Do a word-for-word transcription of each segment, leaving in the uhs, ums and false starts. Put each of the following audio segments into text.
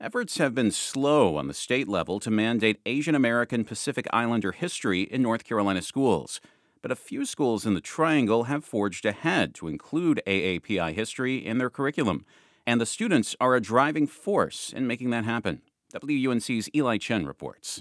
Efforts have been slow on the state level to mandate Asian American Pacific Islander history in North Carolina schools. But a few schools in the Triangle have forged ahead to include A A P I history in their curriculum. And the students are a driving force in making that happen. W U N C's Eli Chen reports.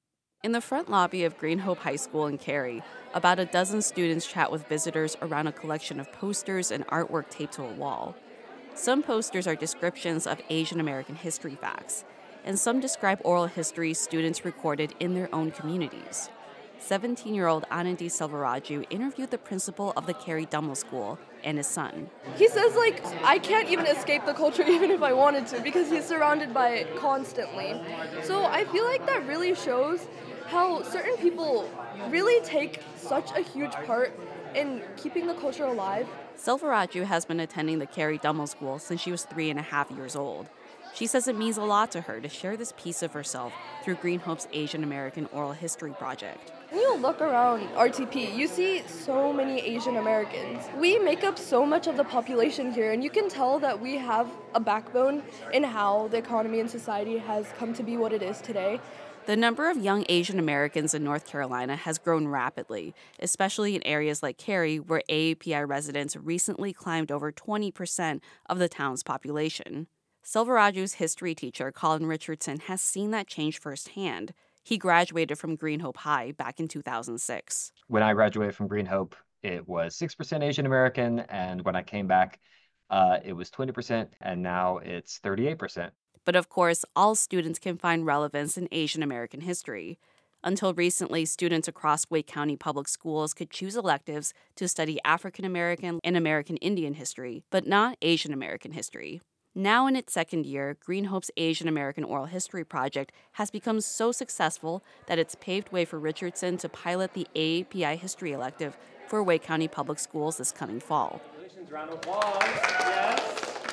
In the front lobby of Green Hope High School in Cary, about a dozen students chat with visitors around a collection of posters and artwork taped to a wall. Some posters are descriptions of Asian American history facts, and some describe oral history students recorded in their own communities. seventeen-year-old Anandi Selvaraju interviewed the principal of the Cary Dummel School and his son. He says, like, I can't even escape the culture even if I wanted to because he's surrounded by it constantly. So I feel like that really shows how certain people really take such a huge part in keeping the culture alive. Selvaraju has been attending the Cary Dummel School since she was three and a half years old. She says it means a lot to her to share this piece of herself through Green Hope's Asian American Oral History Project. When you look around R T P, you see so many Asian Americans. We make up so much of the population here, and you can tell that we have a backbone in how the economy and society has come to be what it is today. The number of young Asian Americans in North Carolina has grown rapidly, especially in areas like Cary, where A A P I residents recently climbed over twenty percent of the town's population. Selvaraj's history teacher, Colin Richardson, has seen that change firsthand. He graduated from Green Hope High back in two thousand six. When I graduated from Green Hope, it was six percent Asian American, and when I came back, uh, it was twenty percent, and now it's thirty-eight percent. But of course, all students can find relevance in Asian American history. Until recently, students across Wake County Public Schools could choose electives to study African American and American Indian history, but not Asian American history. Now in its second year, Green Hope's Asian American Oral History Project has become so successful that it's paved way for Richardson to pilot the A A P I history elective for Wake County Public Schools this coming fall. Round of applause. Yes.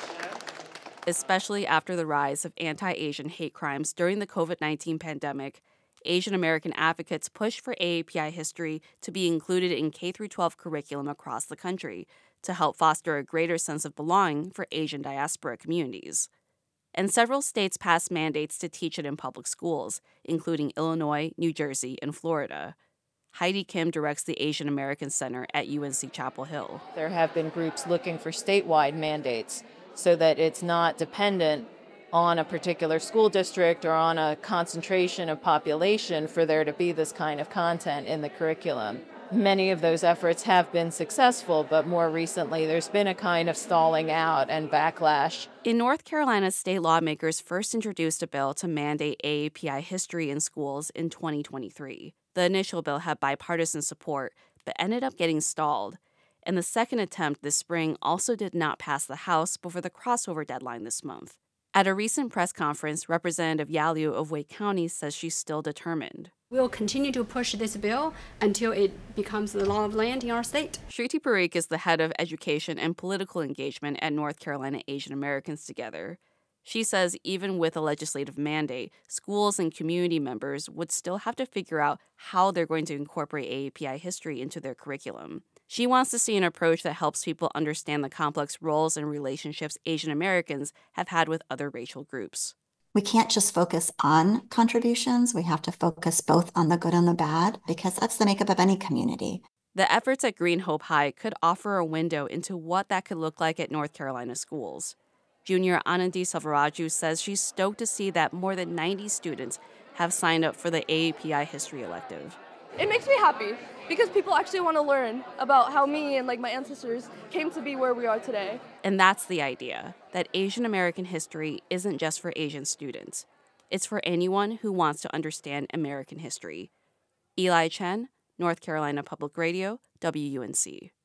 Especially after the rise of anti-Asian hate crimes during the covid nineteen pandemic, Asian American advocates pushed for A A P I history to be included in K through twelve curriculum across the country to help foster a greater sense of belonging for Asian diaspora communities. And several states passed mandates to teach it in public schools, including Illinois, New Jersey, and Florida. Heidi Kim directs the Asian American Center at U N C Chapel Hill. There have been groups looking for statewide mandates so that it's not dependent on a particular school district or on a concentration of population for there to be this kind of content in the curriculum. Many of those efforts have been successful, but more recently there's been a kind of stalling out and backlash. In North Carolina, state lawmakers first introduced a bill to mandate A A P I history in schools in twenty twenty-three. The initial bill had bipartisan support, but ended up getting stalled. And the second attempt this spring also did not pass the House before the crossover deadline this month. At a recent press conference, Representative Yaliu of Wake County says she's still determined. We'll continue to push this bill until it becomes the law of the land in our state. Shriti Parikh is the head of education and political engagement at North Carolina Asian Americans Together. She says even with a legislative mandate, schools and community members would still have to figure out how they're going to incorporate A A P I history into their curriculum. She wants to see an approach that helps people understand the complex roles and relationships Asian Americans have had with other racial groups. We can't just focus on contributions. We have to focus both on the good and the bad, because that's the makeup of any community. The efforts at Green Hope High could offer a window into what that could look like at North Carolina schools. Junior Anandi Selvaraju says she's stoked to see that more than ninety students have signed up for the A A P I history elective. It makes me happy because people actually want to learn about how me and like my ancestors came to be where we are today. And that's the idea, that Asian American history isn't just for Asian students. It's for anyone who wants to understand American history. Eli Chen, North Carolina Public Radio, W U N C.